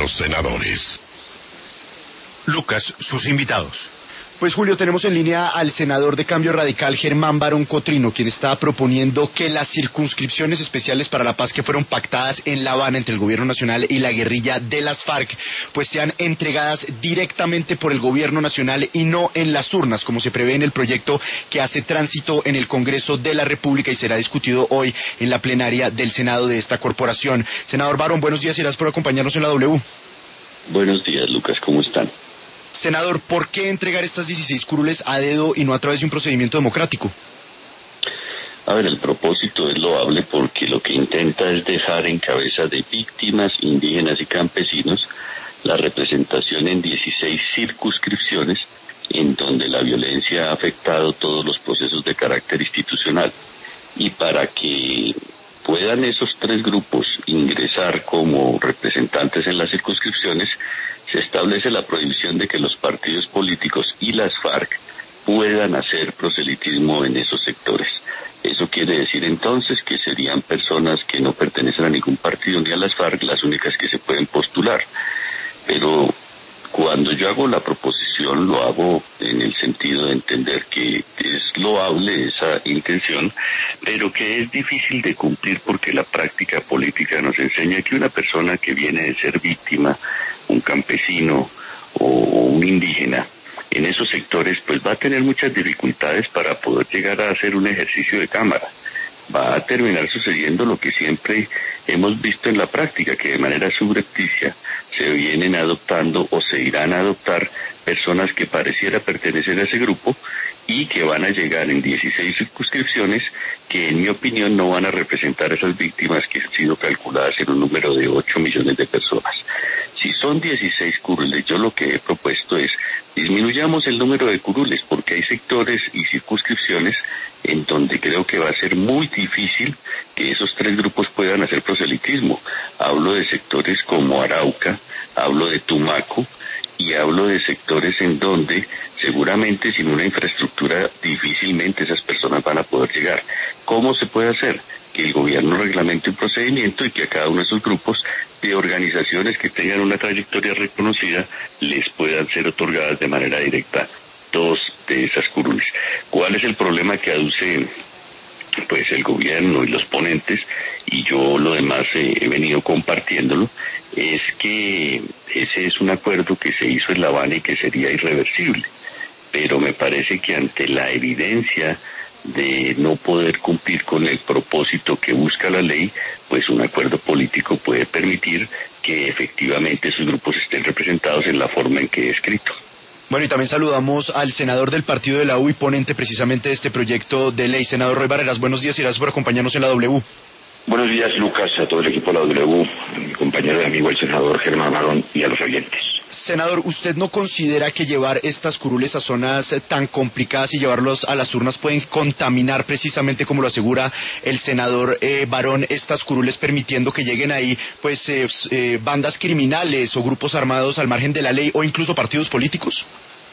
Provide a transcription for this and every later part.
los senadores. Lucas, sus invitados. Pues Julio, tenemos en línea al senador de Cambio Radical, Germán Barón Cotrino, quien está proponiendo que las circunscripciones especiales para la paz que fueron pactadas en La Habana entre el gobierno nacional y la guerrilla de las FARC, pues sean entregadas directamente por el gobierno nacional y no en las urnas, como se prevé en el proyecto que hace tránsito en el Congreso de la República y será discutido hoy en la plenaria del Senado de esta corporación. Senador Barón, buenos días y gracias por acompañarnos en la W. Buenos días, Lucas, ¿cómo están? Senador, ¿por qué entregar estas 16 curules a dedo y no a través de un procedimiento democrático? A ver, el propósito es loable porque lo que intenta es dejar en cabeza de víctimas, indígenas y campesinos la representación en 16 circunscripciones en donde la violencia ha afectado todos los procesos de carácter institucional. Y para que puedan esos tres grupos ingresar como representantes en las circunscripciones, se establece la prohibición de que los partidos políticos y las FARC puedan hacer proselitismo en esos sectores. Eso quiere decir entonces que serían personas que no pertenecen a ningún partido ni a las FARC las únicas que se pueden postular. Pero cuando yo hago la proposición lo hago en el sentido de entender que es loable esa intención, pero que es difícil de cumplir porque la práctica política nos enseña que una persona que viene de ser víctima, un campesino o un indígena, en esos sectores pues va a tener muchas dificultades para poder llegar a hacer un ejercicio de cámara. Va a terminar sucediendo lo que siempre hemos visto en la práctica, que de manera subrepticia se vienen adoptando o se irán a adoptar personas que pareciera pertenecer a ese grupo y que van a llegar en 16 circunscripciones que en mi opinión no van a representar a esas víctimas que han sido calculadas en un número de 8 millones de personas. Si son 16 curules, yo lo que he propuesto es disminuyamos el número de curules porque hay sectores y circunscripciones en donde creo que va a ser muy difícil que esos tres grupos puedan hacer proselitismo. Hablo de sectores como Arauca, hablo de Tumaco y hablo de sectores en donde seguramente sin una infraestructura difícilmente esas personas van a poder llegar. ¿Cómo se puede hacer? Que el gobierno reglamente un procedimiento y que a cada uno de esos grupos de organizaciones que tengan una trayectoria reconocida les puedan ser otorgadas de manera directa 2 de esas curules. ¿Cuál es el problema que aduce pues el gobierno y los ponentes? Y yo lo demás he venido compartiéndolo, es que ese es un acuerdo que se hizo en La Habana y que sería irreversible, pero me parece que ante la evidencia de no poder cumplir con el propósito que busca la ley, pues un acuerdo político puede permitir que efectivamente esos grupos estén representados en la forma en que he escrito. Bueno, y también saludamos al senador del partido de la U y ponente precisamente de este proyecto de ley, senador Roy Barreras. Buenos días y gracias por acompañarnos en la W. Buenos días, Lucas, a todo el equipo de la W, a mi compañero y amigo el senador Germán Barón y a los oyentes. Senador, ¿usted no considera que llevar estas curules a zonas tan complicadas y llevarlos a las urnas pueden contaminar precisamente, como lo asegura el senador Barón, estas curules permitiendo que lleguen ahí pues bandas criminales o grupos armados al margen de la ley o incluso partidos políticos?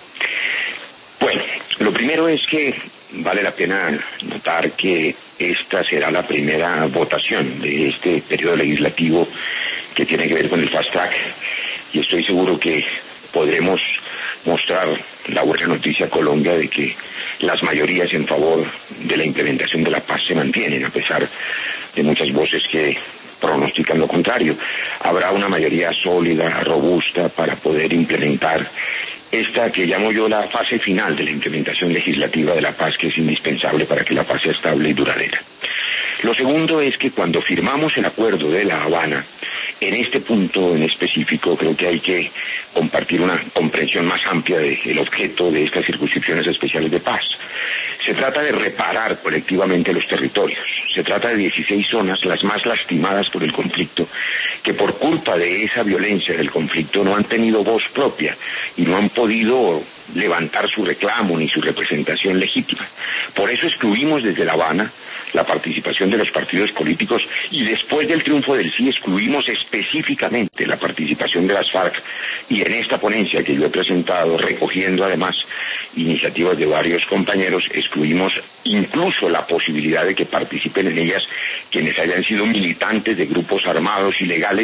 Bueno, lo primero es que vale la pena notar que esta será la primera votación de este periodo legislativo que tiene que ver con el Fast Track y estoy seguro que podremos mostrar la buena noticia a Colombia de que las mayorías en favor de la implementación de la paz se mantienen a pesar de muchas voces que pronostican lo contrario. Habrá una mayoría sólida, robusta para poder implementar esta que llamo yo la fase final de la implementación legislativa de la paz, que es indispensable para que la paz sea estable y duradera. Lo segundo es que cuando firmamos el acuerdo de La Habana, en este punto en específico creo que hay que compartir una comprensión más amplia del objeto de estas circunscripciones especiales de paz. Se trata de reparar colectivamente los territorios. Se trata de 16 zonas, las más lastimadas por el conflicto, que por culpa de esa violencia del conflicto no han tenido voz propia y no han podido levantar su reclamo ni su representación legítima. Por eso excluimos desde La Habana la participación de los partidos políticos y después del triunfo del sí excluimos específicamente la participación de las FARC y en esta ponencia que yo he presentado, recogiendo además iniciativas de varios compañeros, excluimos incluso la posibilidad de que participen en ellas quienes hayan sido militantes de grupos armados ilegales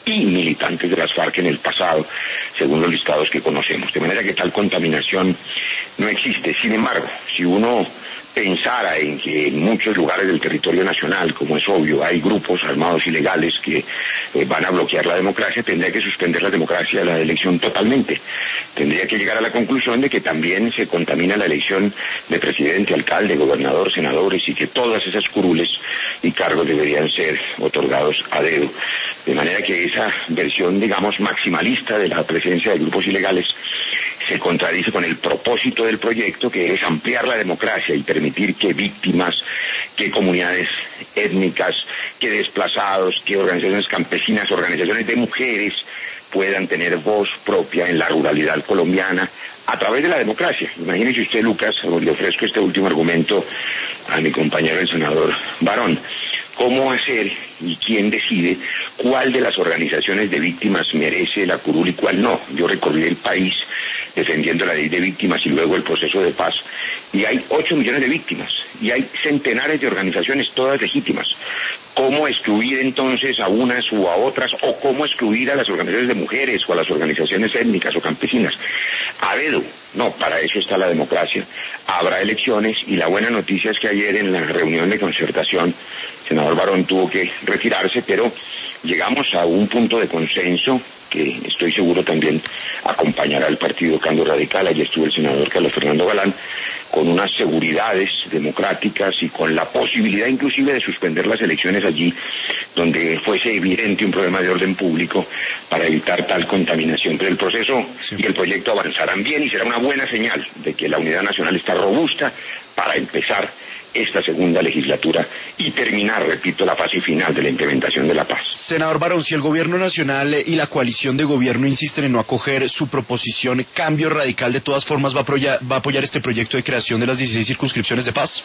y militantes de las FARC en el pasado, según los listados que conocemos. De manera que tal contaminación no existe. Sin embargo, si uno pensara en que en muchos lugares del territorio nacional, como es obvio, hay grupos armados ilegales que van a bloquear la democracia, tendría que suspender la democracia, la elección totalmente. Tendría que llegar a la conclusión de que también se contamina la elección de presidente, alcalde, gobernador, senadores, y que todas esas curules y cargos deberían ser otorgados a dedo. De manera que esa versión, digamos, maximalista de la presencia de grupos ilegales se contradice con el propósito del proyecto, que es ampliar la democracia y permitir que víctimas, que comunidades étnicas, que desplazados, que organizaciones campesinas, organizaciones de mujeres puedan tener voz propia en la ruralidad colombiana a través de la democracia. Imagínese usted, Lucas, le ofrezco este último argumento a mi compañero el senador Barón. ¿Cómo hacer y quién decide cuál de las organizaciones de víctimas merece la curul y cuál no? Yo recorrí el país defendiendo la ley de víctimas y luego el proceso de paz, y hay 8 millones de víctimas, y hay centenares de organizaciones, todas legítimas. ¿Cómo excluir entonces a unas o a otras, o cómo excluir a las organizaciones de mujeres o a las organizaciones étnicas o campesinas? A dedo. No, para eso está la democracia. Habrá elecciones, y la buena noticia es que ayer en la reunión de concertación el senador Barón tuvo que retirarse, pero llegamos a un punto de consenso que estoy seguro también acompañará al Partido Cambio Radical. Allí estuvo el senador Carlos Fernando Galán, con unas seguridades democráticas y con la posibilidad inclusive de suspender las elecciones allí donde fuese evidente un problema de orden público, para evitar tal contaminación. Pero el proceso y el proyecto avanzarán bien y será una buena señal de que la unidad nacional está robusta para empezar esta segunda legislatura y terminar, repito, la fase final de la implementación de la paz. Senador Barón, si el gobierno nacional y la coalición de gobierno insisten en no acoger su proposición, Cambio Radical de todas formas va a apoyar este proyecto de creación de las 16 circunscripciones de paz.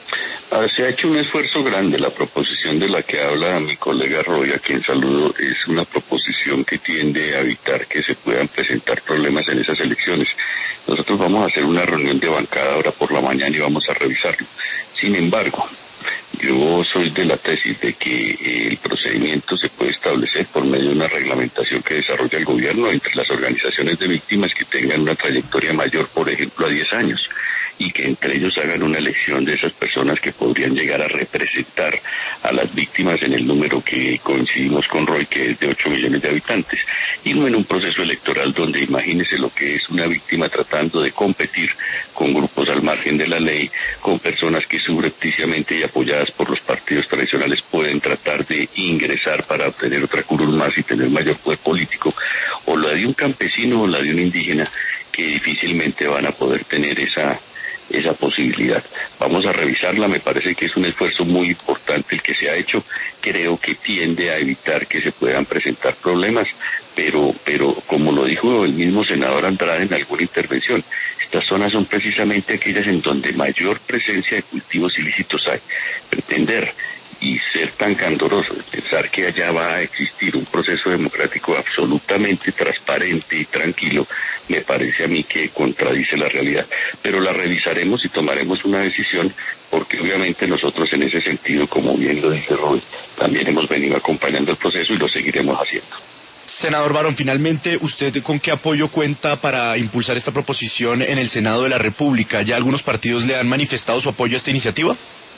Se ha hecho un esfuerzo grande. La proposición de la que habla mi colega Roy, a quien saludo, es una proposición que tiende a evitar que se puedan presentar problemas en esas elecciones. Nosotros vamos a hacer una reunión de bancada ahora por la mañana y vamos a revisarlo. Sin embargo, yo soy de la tesis de que el procedimiento se puede establecer por medio de una reglamentación que desarrolla el gobierno entre las organizaciones de víctimas que tengan una trayectoria mayor, por ejemplo, a 10 años. Y que entre ellos hagan una elección de esas personas que podrían llegar a representar a las víctimas en el número que coincidimos con Roy, que es de 8 millones de habitantes, y no en un proceso electoral donde imagínese lo que es una víctima tratando de competir con grupos al margen de la ley, con personas que subrepticiamente y apoyadas por los partidos tradicionales pueden tratar de ingresar para obtener otra curul más y tener mayor poder político, o la de un campesino o la de un indígena, que difícilmente van a poder tener esa posibilidad. Vamos a revisarla. Me parece que es un esfuerzo muy importante el que se ha hecho. Creo que tiende a evitar que se puedan presentar problemas, pero como lo dijo el mismo senador Andrade en alguna intervención, estas zonas son precisamente aquellas en donde mayor presencia de cultivos ilícitos hay. Pretender y ser tan candoroso de pensar que allá va a existir un proceso democrático absolutamente transparente y tranquilo, me parece a mí que contradice la realidad. Pero la revisaremos y tomaremos una decisión, porque obviamente nosotros en ese sentido, como bien lo dice Roy, también hemos venido acompañando el proceso y lo seguiremos haciendo. Senador Barón, finalmente, ¿usted con qué apoyo cuenta para impulsar esta proposición en el Senado de la República? ¿Ya algunos partidos le han manifestado su apoyo a esta iniciativa?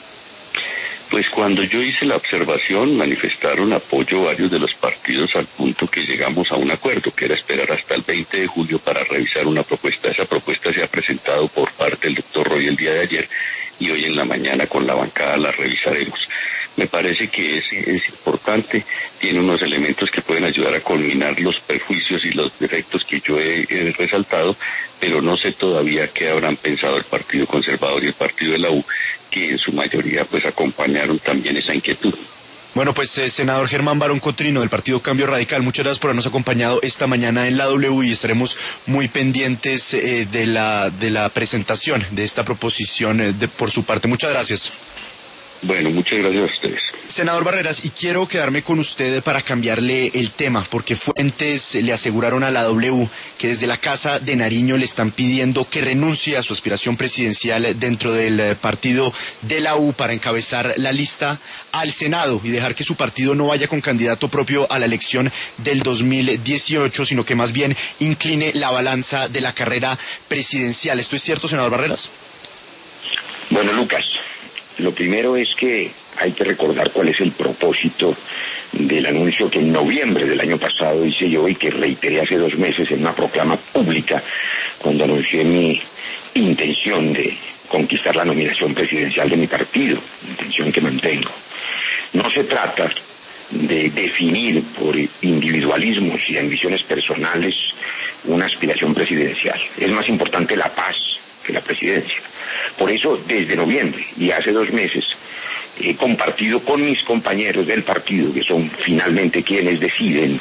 Pues cuando yo hice la observación manifestaron apoyo varios de los partidos, al punto que llegamos a un acuerdo, que era esperar hasta el 20 de julio para revisar una propuesta. Esa propuesta se ha presentado por parte del doctor Roy el día de ayer, y hoy en la mañana con la bancada la revisaremos. Me parece que es importante, tiene unos elementos que pueden ayudar a culminar los perjuicios y los defectos que yo he resaltado, pero no sé todavía qué habrán pensado el Partido Conservador y el Partido de la U, que en su mayoría pues acompañaron también esa inquietud. Bueno, pues senador Germán Barón Cotrino del Partido Cambio Radical, muchas gracias por habernos acompañado esta mañana en la W, y estaremos muy pendientes de la presentación de esta proposición por su parte. Muchas gracias. Bueno, muchas gracias a ustedes. Senador Barreras, y quiero quedarme con usted para cambiarle el tema, porque fuentes le aseguraron a la W que desde la Casa de Nariño le están pidiendo que renuncie a su aspiración presidencial dentro del partido de la U para encabezar la lista al Senado y dejar que su partido no vaya con candidato propio a la elección del 2018, sino que más bien incline la balanza de la carrera presidencial. ¿Esto es cierto, senador Barreras? Bueno, Lucas, lo primero es que hay que recordar cuál es el propósito del anuncio que en noviembre del año pasado hice yo y que reiteré hace 2 meses en una proclama pública cuando anuncié mi intención de conquistar la nominación presidencial de mi partido, intención que mantengo. No se trata de definir por individualismos y ambiciones personales una aspiración presidencial. Es más importante la paz que la presidencia. Por eso, desde noviembre y hace 2 meses, he compartido con mis compañeros del partido, que son finalmente quienes deciden,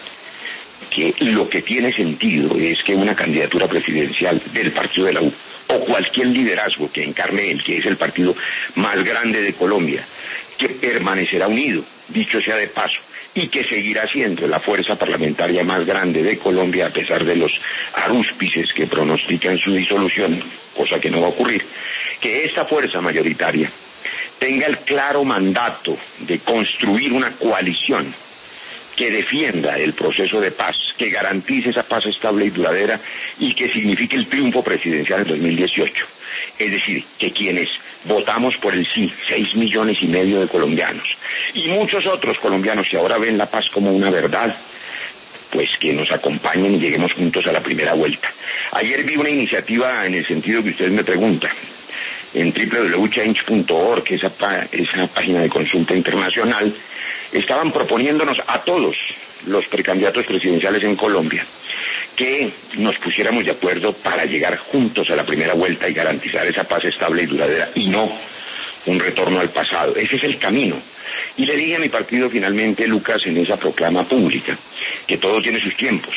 que lo que tiene sentido es que una candidatura presidencial del partido de la U, o cualquier liderazgo que encarne él, que es el partido más grande de Colombia, que permanecerá unido, dicho sea de paso, y que seguirá siendo la fuerza parlamentaria más grande de Colombia a pesar de los arúspices que pronostican su disolución, cosa que no va a ocurrir, que esta fuerza mayoritaria tenga el claro mandato de construir una coalición que defienda el proceso de paz, que garantice esa paz estable y duradera y que signifique el triunfo presidencial en 2018. Es decir, que quienes votamos por el sí, 6,5 millones de colombianos, y muchos otros colombianos que ahora ven la paz como una verdad, pues que nos acompañen y lleguemos juntos a la primera vuelta. Ayer vi una iniciativa en el sentido que usted me pregunta, en www.change.org, esa página de consulta internacional, estaban proponiéndonos a todos los precandidatos presidenciales en Colombia que nos pusiéramos de acuerdo para llegar juntos a la primera vuelta y garantizar esa paz estable y duradera, y no un retorno al pasado. Ese es el camino. Y le dije a mi partido finalmente, Lucas, en esa proclama pública, que todo tiene sus tiempos,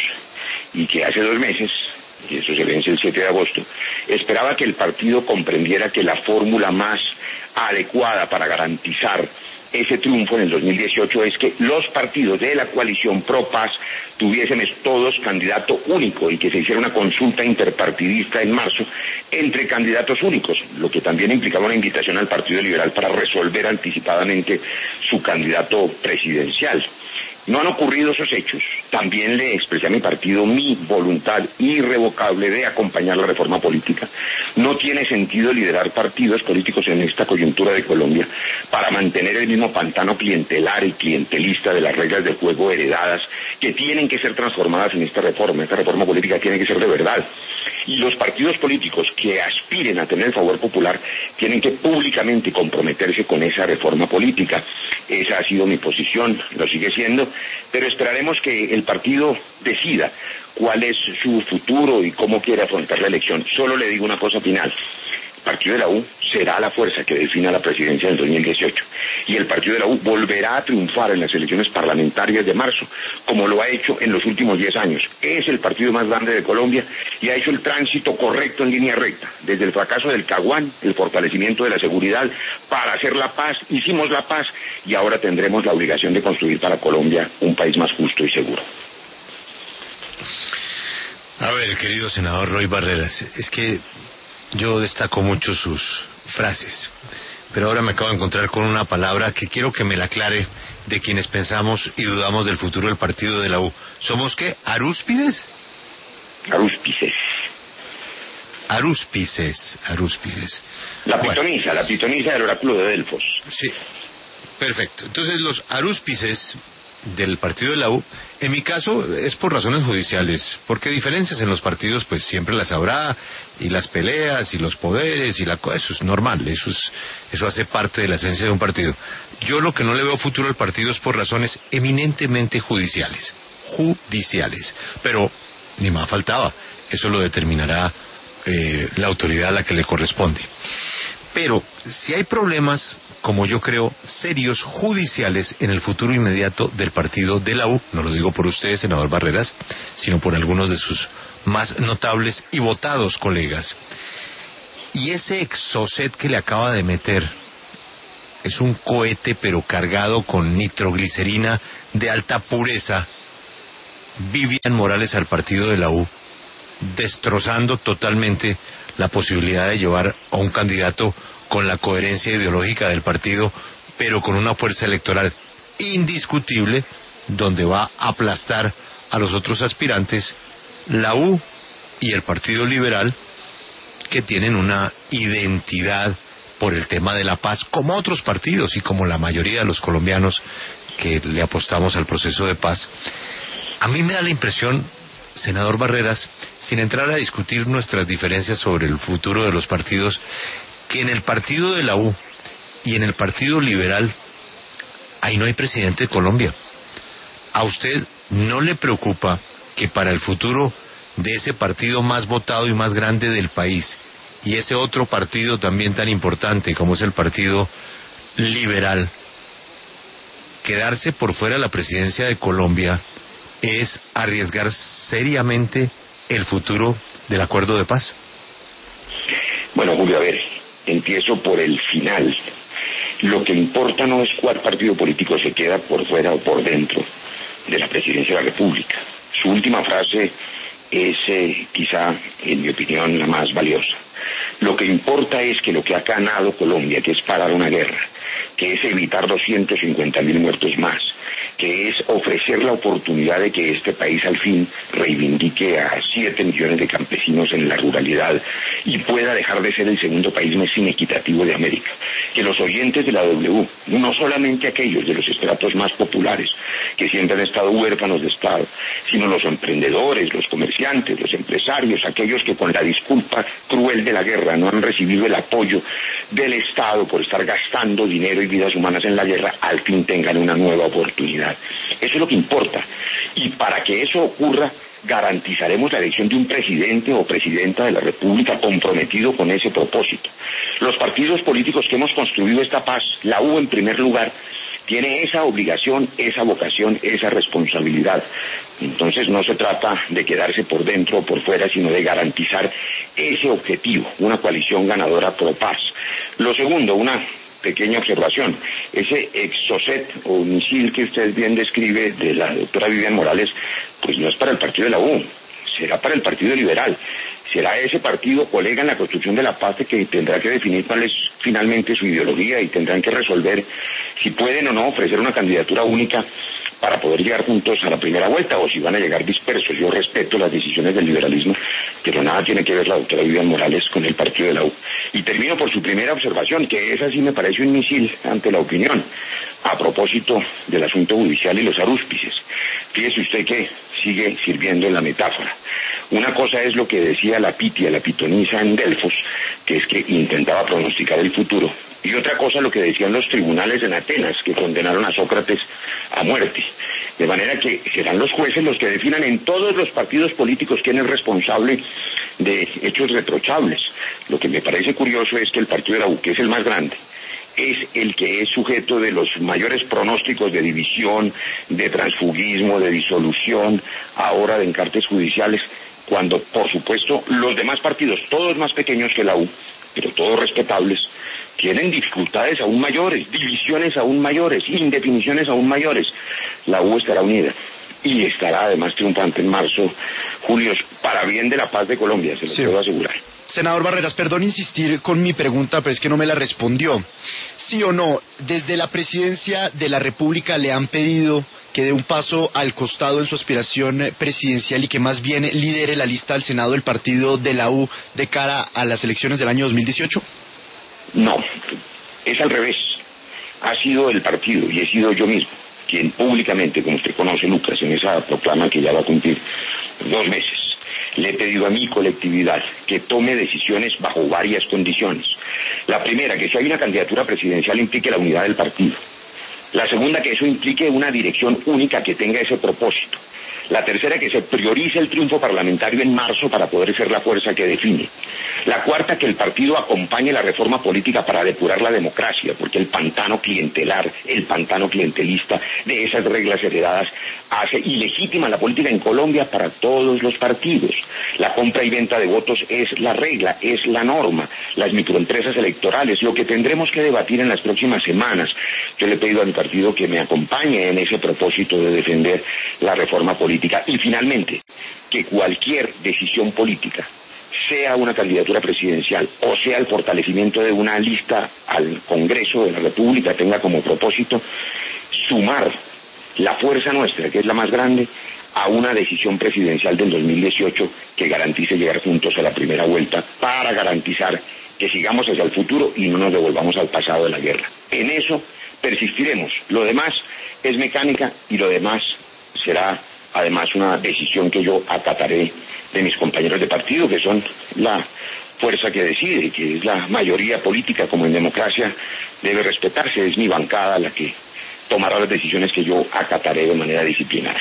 y que hace 2 meses, y eso se vence el 7 de agosto, esperaba que el partido comprendiera que la fórmula más adecuada para garantizar ese triunfo en el 2018 es que los partidos de la coalición Pro Paz tuviésemos todos candidato único y que se hiciera una consulta interpartidista en marzo entre candidatos únicos, lo que también implicaba una invitación al Partido Liberal para resolver anticipadamente su candidato presidencial. No han ocurrido esos hechos. También le expresé a mi partido mi voluntad irrevocable de acompañar la reforma política. No tiene sentido liderar partidos políticos en esta coyuntura de Colombia para mantener el mismo pantano clientelar y clientelista de las reglas de juego heredadas que tienen que ser transformadas en esta reforma. Esta reforma política tiene que ser de verdad. Y los partidos políticos que aspiren a tener el favor popular tienen que públicamente comprometerse con esa reforma política. Esa ha sido mi posición, lo sigue siendo, pero esperaremos que el partido decida cuál es su futuro y cómo quiere afrontar la elección. Solo le digo una cosa final. El partido de la U será la fuerza que defina la presidencia del 2018 y el partido de la U volverá a triunfar en las elecciones parlamentarias de marzo, como lo ha hecho en los últimos 10 años. Es el partido más grande de Colombia y ha hecho el tránsito correcto en línea recta, desde el fracaso del Caguán, el fortalecimiento de la seguridad, para hacer la paz. Hicimos la paz y ahora tendremos la obligación de construir para Colombia un país más justo y seguro. A ver, querido senador Roy Barreras, es que yo destaco mucho sus frases, pero ahora me acabo de encontrar con una palabra que quiero que me la aclare de quienes pensamos y dudamos del futuro del partido de la U. ¿Somos qué? ¿Arúspides? Arúspices. Arúspices. La pitonisa del oráculo de Delfos. Sí, perfecto. Entonces los arúspices del partido de la U, en mi caso es por razones judiciales, porque diferencias en los partidos pues siempre las habrá, y las peleas y los poderes y eso es normal, eso hace parte de la esencia de un partido. Yo lo que no le veo futuro al partido es por razones eminentemente judiciales, pero ni más faltaba, eso lo determinará la autoridad a la que le corresponde. Pero si hay problemas, como yo creo, serios judiciales en el futuro inmediato del partido de la U, no lo digo por usted, senador Barreras, sino por algunos de sus más notables y votados colegas. Y ese exocet que le acaba de meter es un cohete pero cargado con nitroglicerina de alta pureza, Vivian Morales al partido de la U, destrozando totalmente la posibilidad de llevar a un candidato con la coherencia ideológica del partido, pero con una fuerza electoral indiscutible, donde va a aplastar a los otros aspirantes, la U y el Partido Liberal, que tienen una identidad por el tema de la paz, como otros partidos y como la mayoría de los colombianos que le apostamos al proceso de paz. A mí me da la impresión, senador Barreras, sin entrar a discutir nuestras diferencias sobre el futuro de los partidos, que en el partido de la U y en el Partido Liberal, ahí no hay presidente de Colombia. ¿A usted no le preocupa que para el futuro de ese partido más votado y más grande del país, y ese otro partido también tan importante como es el Partido Liberal, quedarse por fuera de la presidencia de Colombia es arriesgar seriamente el futuro del acuerdo de paz? Bueno, Julio, a ver, empiezo por el final. Lo que importa no es cuál partido político se queda por fuera o por dentro de la presidencia de la República. Su última frase es quizá, en mi opinión, la más valiosa. Lo que importa es que lo que ha ganado Colombia, que es parar una guerra, que es evitar 250.000 muertos más, que es ofrecer la oportunidad de que este país al fin reivindique a 7 millones de campesinos en la ruralidad y pueda dejar de ser el segundo país más inequitativo de América. Que los oyentes de la W, no solamente aquellos de los estratos más populares, que siempre han estado huérfanos de Estado, sino los emprendedores, los comerciantes, los empresarios, aquellos que con la disculpa cruel de la guerra no han recibido el apoyo del Estado por estar gastando dinero y vidas humanas en la guerra, al fin tengan una nueva oportunidad. Eso es lo que importa. Y para que eso ocurra, garantizaremos la elección de un presidente o presidenta de la República comprometido con ese propósito. Los partidos políticos que hemos construido esta paz, la U en primer lugar, tiene esa obligación, esa vocación, esa responsabilidad. Entonces no se trata de quedarse por dentro o por fuera, sino de garantizar ese objetivo, una coalición ganadora pro paz. Lo segundo, una pequeña observación. Ese exocet o misil que usted bien describe de la doctora Vivian Morales, pues no es para el partido de la U, será para el Partido Liberal. Será ese partido colega en la construcción de la paz que tendrá que definir cuál es finalmente su ideología y tendrán que resolver si pueden o no ofrecer una candidatura única para poder llegar juntos a la primera vuelta o si van a llegar dispersos. Yo respeto las decisiones del liberalismo, pero nada tiene que ver la doctora Vivian Morales con el partido de la U. Y termino por su primera observación, que esa sí me parece un misil ante la opinión, a propósito del asunto judicial y los arúspices. Fíjese usted que sigue sirviendo en la metáfora. Una cosa es lo que decía la Pitia, la pitonisa en Delfos, que es que intentaba pronosticar el futuro. Y otra cosa lo que decían los tribunales en Atenas, que condenaron a Sócrates a muerte. De manera que serán los jueces los que definan en todos los partidos políticos quién es responsable de hechos reprochables. Lo que me parece curioso es que el partido de la U, que es el más grande, es el que es sujeto de los mayores pronósticos de división, de transfugismo, de disolución, ahora de encartes judiciales, cuando, por supuesto, los demás partidos, todos más pequeños que la U, pero todos respetables, tienen dificultades aún mayores, divisiones aún mayores, indefiniciones aún mayores. La U estará unida y estará además triunfante en marzo, Julio, para bien de la paz de Colombia, se lo puedo asegurar. Senador Barreras, perdón insistir con mi pregunta, pero es que no me la respondió. ¿Sí o no, desde la presidencia de la República le han pedido que dé un paso al costado en su aspiración presidencial y que más bien lidere la lista al Senado del partido de la U de cara a las elecciones del año 2018? No, es al revés. Ha sido el partido y he sido yo mismo quien públicamente, como usted conoce, Lucas, en esa proclama que ya va a cumplir 2 meses, le he pedido a mi colectividad que tome decisiones bajo varias condiciones. La primera, que si hay una candidatura presidencial implique la unidad del partido. La segunda, que eso implique una dirección única que tenga ese propósito. La tercera, que eso implique una coherencia ideológica. La cuarta, que eso implique una coherencia La tercera, que se priorice el triunfo parlamentario en marzo para poder ser la fuerza que define. La cuarta, que el partido acompañe la reforma política para depurar la democracia, porque el pantano clientelar, el pantano clientelista de esas reglas heredadas hace ilegítima la política en Colombia para todos los partidos. La compra y venta de votos es la regla, es la norma. Las microempresas electorales, lo que tendremos que debatir en las próximas semanas. Yo le he pedido a mi partido que me acompañe en ese propósito de defender la reforma política. Y finalmente, que cualquier decisión política, sea una candidatura presidencial o sea el fortalecimiento de una lista al Congreso de la República, tenga como propósito sumar la fuerza nuestra, que es la más grande, a una decisión presidencial del 2018 que garantice llegar juntos a la primera vuelta para garantizar que sigamos hacia el futuro y no nos devolvamos al pasado de la guerra. En eso persistiremos. Lo demás es mecánica y lo demás será además una decisión que yo acataré de mis compañeros de partido, que son la fuerza que decide, que es la mayoría política, como en democracia debe respetarse. Es mi bancada la que tomará las decisiones que yo acataré de manera disciplinaria.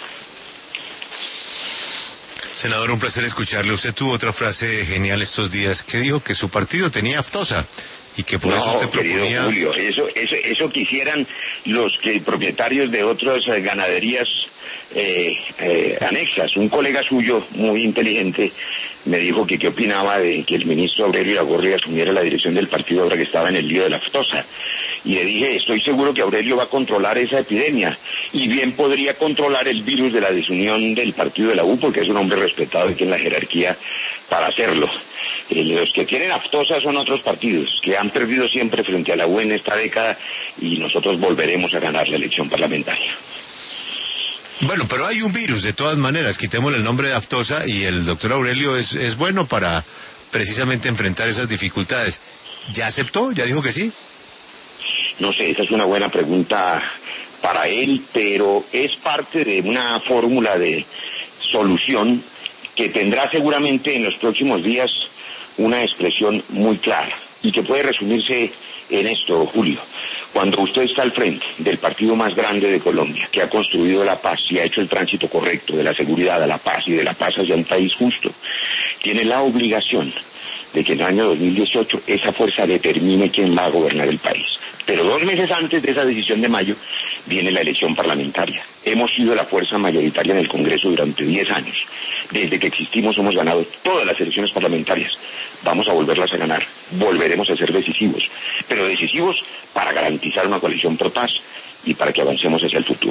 Senador, un placer escucharle. Usted tuvo otra frase genial estos días que dijo que su partido tenía aftosa y que por eso usted proponía... Julio, eso quisieran los propietarios de otras ganaderías anexas. Un colega suyo muy inteligente me dijo que qué opinaba de que el ministro Aurelio Iragorri asumiera la dirección del partido ahora que estaba en el lío de la aftosa. Y le dije, estoy seguro que Aurelio va a controlar esa epidemia y bien podría controlar el virus de la desunión del partido de la U, porque es un hombre respetado aquí en la jerarquía para hacerlo. Los que tienen aftosa son otros partidos que han perdido siempre frente a la U en esta década y nosotros volveremos a ganar la elección parlamentaria. Bueno, pero hay un virus, de todas maneras, quitémosle el nombre de aftosa y el doctor Aurelio es bueno para precisamente enfrentar esas dificultades. ¿Ya aceptó? ¿Ya dijo que sí? No sé, esa es una buena pregunta para él, pero es parte de una fórmula de solución que tendrá seguramente en los próximos días una expresión muy clara y que puede resumirse en esto, Julio. Cuando usted está al frente del partido más grande de Colombia, que ha construido la paz y ha hecho el tránsito correcto de la seguridad a la paz y de la paz hacia un país justo, tiene la obligación de que en el año 2018 esa fuerza determine quién va a gobernar el país. Pero 2 meses antes de esa decisión de mayo viene la elección parlamentaria. Hemos sido la fuerza mayoritaria en el Congreso durante 10 años. Desde que existimos hemos ganado todas las elecciones parlamentarias. Vamos a volverlas a ganar. Volveremos a ser decisivos. Pero decisivos para garantizar una coalición pro paz y para que avancemos hacia el futuro.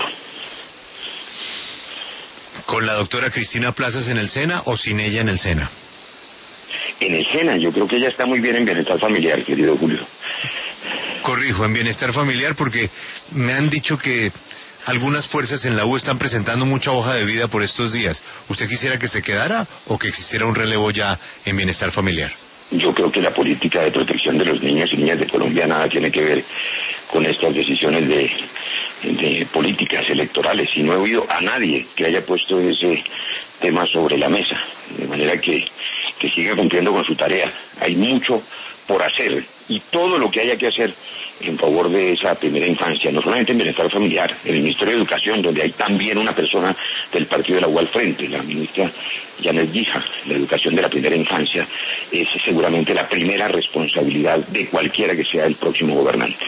¿Con la doctora Cristina Plazas en el SENA o sin ella en el SENA? En el SENA, yo creo que ella está muy bien en bienestar familiar, querido Julio. Corrijo, en bienestar familiar, porque me han dicho que algunas fuerzas en la U están presentando mucha hoja de vida por estos días. ¿Usted quisiera que se quedara o que existiera un relevo ya en bienestar familiar? Yo creo que la política de protección de los niños y niñas de Colombia nada tiene que ver con estas decisiones de políticas electorales, y no he oído a nadie que haya puesto ese tema sobre la mesa, de manera que siga cumpliendo con su tarea. Hay mucho por hacer y todo lo que haya que hacer en favor de esa primera infancia, no solamente en bienestar familiar, en el Ministerio de Educación, donde hay también una persona del partido de la U al frente, la ministra Janet Guija. La educación de la primera infancia es seguramente la primera responsabilidad de cualquiera que sea el próximo gobernante.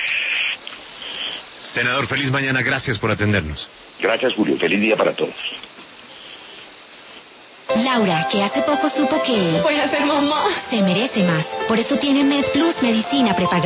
Senador, feliz mañana, gracias por atendernos. Gracias, Julio, feliz día para todos. Laura, que hace poco supo que... voy a ser mamá. Se merece más. Por eso tiene MedPlus, medicina prepagada.